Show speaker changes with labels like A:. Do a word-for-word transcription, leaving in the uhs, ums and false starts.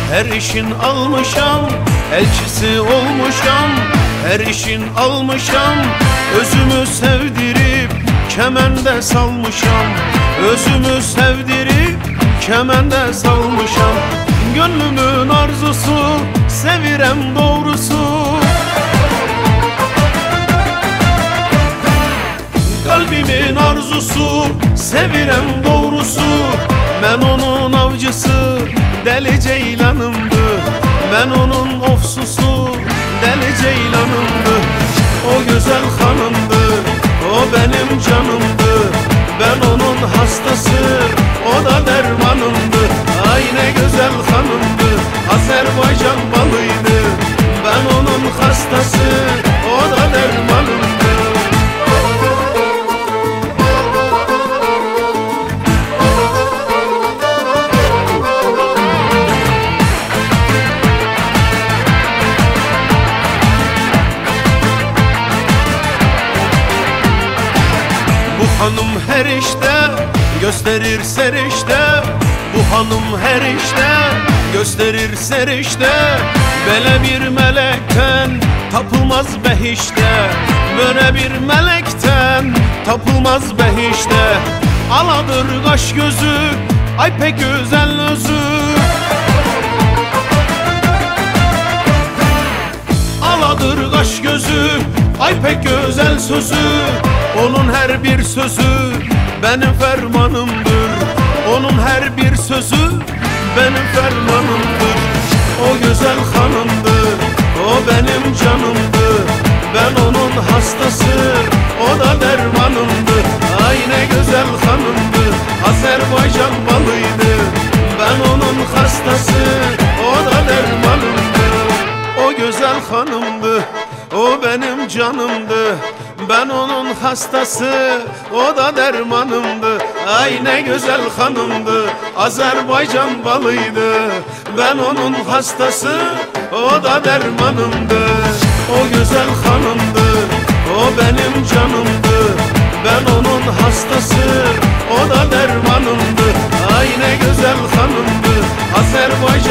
A: Her işin almışam, elçisi olmuşam. Her işin almışam, özümü sevdirip kemende salmışam. Özümü sevdirip kemende salmışam. Gönlümün arzusu, sevirem doğrusu. Kalbimin arzusu, sevirem doğrusu. Ben onun avcısı, deli ceylanımdı. Ben onun ofsusu, deli ceylanımdı. O güzel hanımdı, o benim canımdı. Ben onun hastası, o da dermanımdı. Ay ne güzel hanımdı, Azerbaycan balıydı. Ben onun hastası, o da dermanımdı. Bu hanım her işte gösterir serişte. Bu hanım her işte gösterir serişte. Böyle bir melekten tapılmaz behişte. Böyle bir melekten tapılmaz behişte. Aladır kaş gözü, ay pek güzel özü. Aladır kaş gözü, ay pek güzel sözü. Onun her bir sözü benim fermanımdır. Onun her bir sözü benim fermanımdır. O güzel hanımdı, o benim canımdı. Ben onun hastası, o da dermanımdı. Ay ne güzel hanımdı, Azerbaycan balıydı. Ben onun hastası, o da dermanımdı. O güzel hanımdı, o benim canımdı. Ben onun hastası, o da dermanımdı. Ay ne güzel hanımdı, Azerbaycan balıydı. Ben onun hastası, o da dermanımdı. O güzel hanımdı, o benim canımdı. Ben onun hastası, o da dermanımdı. Ay ne güzel hanımdı, Azerbaycan